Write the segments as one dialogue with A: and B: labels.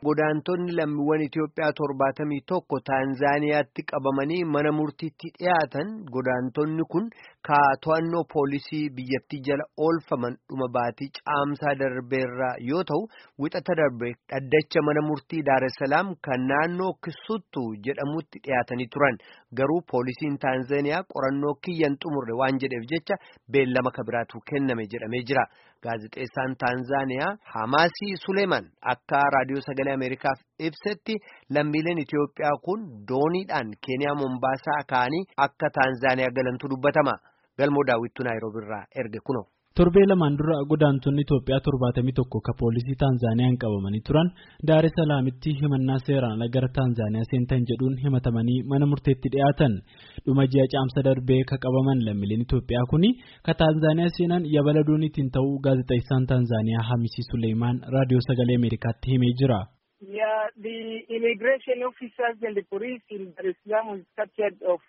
A: godaantonni lammiiwwan Itoophiyaa 71 Taanzaaniyaatti qabamanii mana murtiitti dhiyaatan godaantonni kun to'annoo poolisii biyyattii jala oolfaman dhuma baatii caamsaa darbeerraa yoo ta'u wixata darbe dhaddacha mana murtii Daaressalaam kan naannoo Kisutu jedhamutti dhiyaatanii turan garuu poolisiin Taanzaaniyaa qorannoo kiyyan xumurre waan jedheef jecha beellama kabiraatu kenname jedhamee jira. Gaazexeessaan Taanzaaniyaa Hamaasii Suleeman akka raadiyoo sagalee Ameerikaaf ibsetti lammiileen Itoophiyaa kun dooniidhaan Keeniyaa Mombaasaa ka'anii akka Taanzaaniyaa galantu dubbatama. Galmoo daawwittuu Naayiroobii irraa erge kunoo.
B: Torbee lamaan dura godaantonni Itoophiyaa 71 ka poolisii Taanzaaniyaan qabamanii turan Daaressalaamitti himannaa seeraan ala gara Taanzaaniyaa seentan jedhuun himatamanii mana murteetti dhiyaatan. Dhuma ji'a caamsa darbee ka qabaman lammiileen Itoophiyaa kuni ka Taanzaaniyaa seenan yabala dooniitiin ta'uu gaazexeessaan Taanzaaniyaa Hamisii Suleymaan raadiyoo sagalee Ameerikaatti himee jira.
C: Yeah, the immigration officers and the police in Dar es Salaam was captured of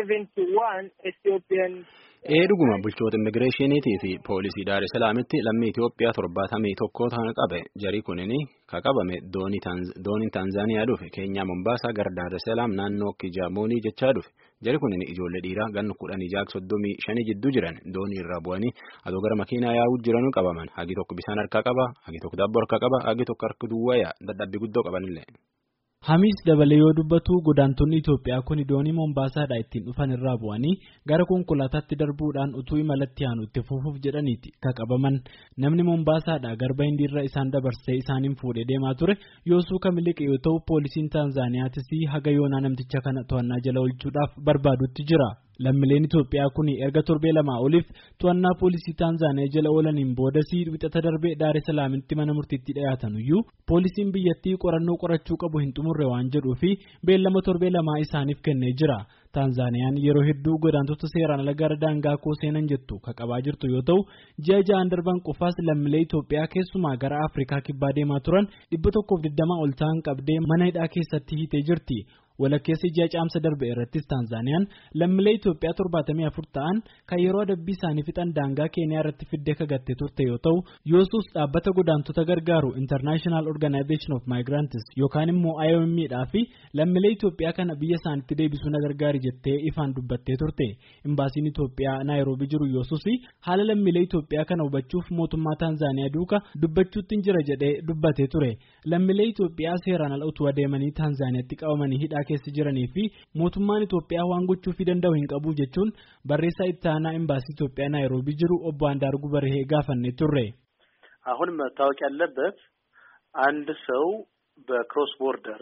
C: 71 Ethiopian.
D: Dhuguma bulchoota immigireeshiniitii fi poolisii Daar es Salaamitti lammii Itoophiyaa 71 ta'an qabe jarii kunini ka qabame dooniin Taanzaaniyaa dhufe Keenyaa Mombaasaa gara Daar es Salaam naannoo Kijamoonii jechaa dhufe jarii kunini ijoollee dhiiraa ganna 16-35 jidduu jiran doonii irraa bu'anii adoo gara makiinaa yaa'uu jiranuu qabaman hagi tokko bisaan harkaa qaba hagi tokko daabboo harkaa qaba hagi tokko harka duwwaa dadhabbii guddoo qabanillee.
B: Hamis dabalee yoo dubbatu godaantonni Itoophiyaa kun doonii Mombaasaadhaa ittiin dhufan irraa bu'anii gara konkolaataatti darbuudhaan utuu imalatti aanu itti fufuuf jedhaniiti ka qabaman namni Mombaasaadhaa garba Hindiirra isaan dabarsee isaaniin fuudhee deemaa ture yoosuu kamiliqe yoo ta'u poolisiin Taanzaaniyaattis haga yoonaa namticha kana to'annaa jala oolchuudhaaf barbaadutti jira. Lammiileen Itoophiyaa kun erga torbee lamaa oliif to'annaa poolisii Taanzaaniyaa jala oolaniin boodasii wixata darbee Daaressalaamitti mana murtiitti dhiyaatanuyyuu poolisiin biyyattii qorannoo qorachuu qabu hin xumurre waan jedhuu fi beellama torbee lamaa isaaniif kennee jira. Taanzaaniyaan yeroo hedduu godaantota seeraan ala gara daangaa koo seenan jettu ka qabaa jirtu yoo ta'u ji'a ja'an darban qofaas lammiilee Itoophiyaa keessumaa gara Afrikaa kibbaa deemaa turan 120 ol ta'an qabdee mana hidhaa keessatti hiitee jirti. Walakkeessa ji'a caamsa darbe irrattis Taanzaaniyaan lammiilee Itoophiyaa 74 ta'an kan yeroo adabbii isaanii fixan daangaa Keeniyaa irratti fiddee kagattee turte yoo ta'u yoosuus dhaabbata godaantota gargaaru International Organization of Migrants yookaan immoo IOM'dhaa fi lammiilee Itoophiyaa kana biyya isaaniitti deebisuu na gargaari jettee ifaan dubbattee turte. Imbaasiin Itoophiyaa Naayiroobii jiru yoosuus haala lammiilee Itoophiyaa kana hubachuuf mootummaa Taanzaaniyaa duuka dubbachuutti jira jedhee dubbatee ture. Lammiilee Itoophiyaa seeraan ala utuu adeemanii Taanzaaniyaatti qabamanii hidhaa keessa jiranii fi mootummaan Itoophiyaa waan gochuuf danda'u hin qabu jechuun barreessaa itti aanaa imbaasii Itoophiyaa Naayiroobii jiru obbo Andaarጉ በርሄ gaafannee turre.
E: አሁን መታወቅ ያለበት አንድ ሰው በክሮስ ቦርደር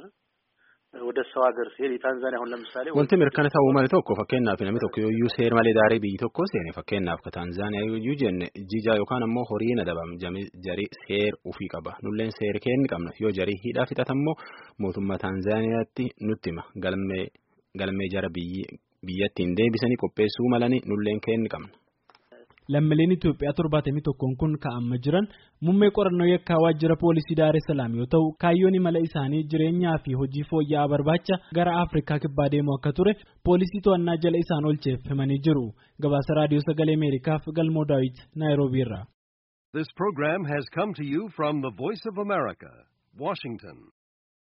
E: ወደ ሰው ሀገር ሲሄድ የታንዛኒያ አሁን ለምሳሌ
D: ወንተ መርከና ታው ማለት tokko fakkeenyaaf namni tokko yoo seer malee daaree biyyi tokko seene fakkeenyaaf ka Taanzaaniyaa yoo jenne jija yookaan ammoo horiin adabam jarii seer ufii qaba nulleen seer kenni qabna yoo jarii hidhaa fixatammoo mootummaa Taanzaaniyaatti nutti hima galmee jara biyyattiin deebisanii qopheessuu malanii nulleen kenni qabna.
B: Lammiileen Itoophiyaa 71 kun ka'amma jiran muummee qorannoo yakkaa waajjira poolisii Daar es Salaam yoo ta'u kaayyoon imala isaanii jireenyaa fi hojii fooyya'aa barbaacha gara Afrikaa kibbaa deemu akka ture poolisii to'annaa jala isaan oolcheef himanii jiru. Gabaasa raadiyoo sagalee Ameerikaaf Galmoo Daawit Naayiroobii irraa.
F: This program has come to you from the Voice of America, Washington.